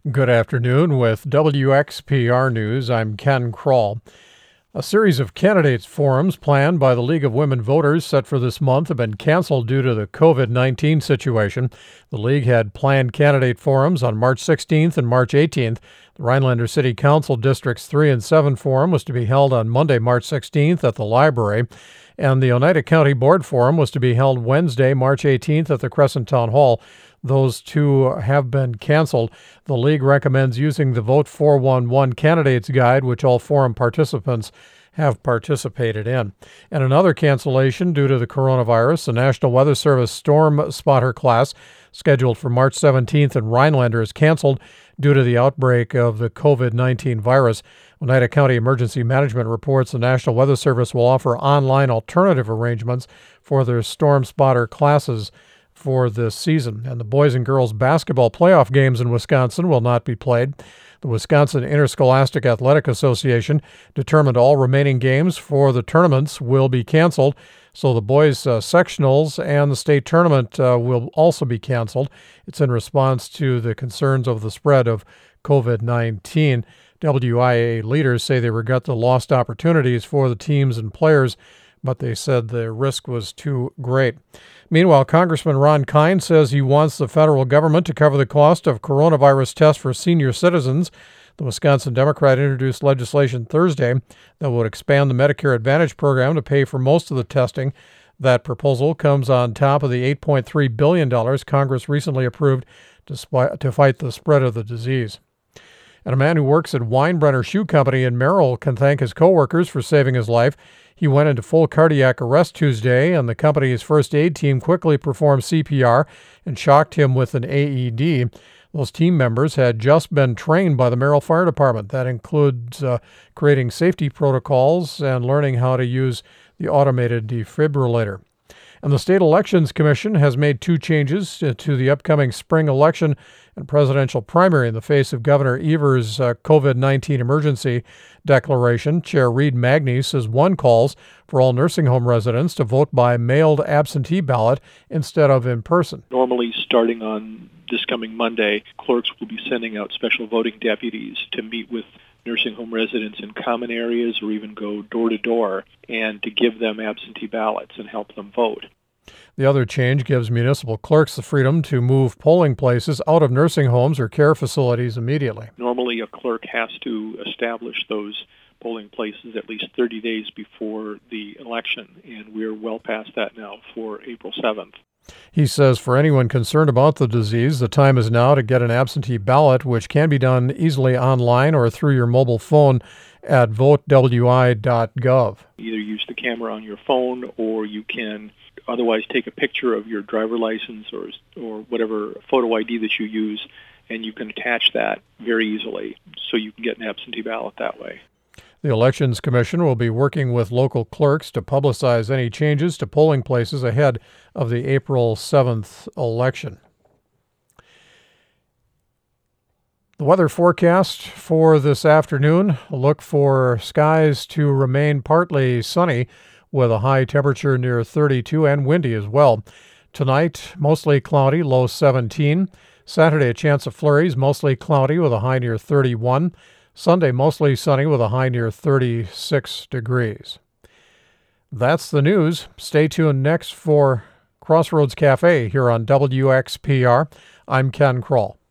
Good afternoon. With WXPR News, I'm Ken Kroll. A series of candidates forums planned by the League of Women Voters set for this month have been canceled due to the COVID-19 situation. The League had planned candidate forums on March 16th and March 18th. The Rhinelander City Council Districts 3 and 7 forum was to be held on Monday, March 16th at the library, and the Oneida County Board Forum was to be held Wednesday, March 18th at the Crescent Town Hall. Those two have been canceled. The League recommends using the Vote 411 Candidates Guide, which all forum participants have participated in. And another cancellation due to the coronavirus, the National Weather Service Storm Spotter class, scheduled for March 17th in Rhinelander, is canceled due to the outbreak of the COVID-19 virus. Oneida County Emergency Management reports the National Weather Service will offer online alternative arrangements for their Storm Spotter classes for this season. And the boys and girls basketball playoff games in Wisconsin will not be played. The Wisconsin Interscholastic Athletic Association determined all remaining games for the tournaments will be canceled. So the boys' sectionals and the state tournament will also be canceled. It's in response to the concerns of the spread of COVID-19. WIAA leaders say they regret the lost opportunities for the teams and players, but they said the risk was too great. Meanwhile, Congressman Ron Kind says he wants the federal government to cover the cost of coronavirus tests for senior citizens. The Wisconsin Democrat introduced legislation Thursday that would expand the Medicare Advantage program to pay for most of the testing. That proposal comes on top of the $8.3 billion Congress recently approved to fight the spread of the disease. And a man who works at Weinbrenner Shoe Company in Merrill can thank his coworkers for saving his life. He went into full cardiac arrest Tuesday, and the company's first aid team quickly performed CPR and shocked him with an AED. Those team members had just been trained by the Merrill Fire Department. That includes creating safety protocols and learning how to use the automated defibrillator. And the State Elections Commission has made two changes to the upcoming spring election and presidential primary in the face of Governor Evers' COVID-19 emergency declaration. Chair Reed Magny says one calls for all nursing home residents to vote by mailed absentee ballot instead of in person. Normally, starting on this coming Monday, clerks will be sending out special voting deputies to meet with nursing home residents in common areas or even go door to door and to give them absentee ballots and help them vote. The other change gives municipal clerks the freedom to move polling places out of nursing homes or care facilities immediately. Normally, a clerk has to establish those polling places at least 30 days before the election, and we're well past that now for April 7th. He says for anyone concerned about the disease, the time is now to get an absentee ballot, which can be done easily online or through your mobile phone at votewi.gov. Either use the camera on your phone, or you can otherwise take a picture of your driver license or whatever photo ID that you use, and you can attach that very easily so you can get an absentee ballot that way. The Elections Commission will be working with local clerks to publicize any changes to polling places ahead of the April 7th election. The weather forecast for this afternoon, look for skies to remain partly sunny with a high temperature near 32 and windy as well. Tonight, mostly cloudy, low 17. Saturday, a chance of flurries, mostly cloudy with a high near 31. Sunday, mostly sunny with a high near 36 degrees. That's the news. Stay tuned next for Crossroads Cafe here on WXPR. I'm Ken Kroll.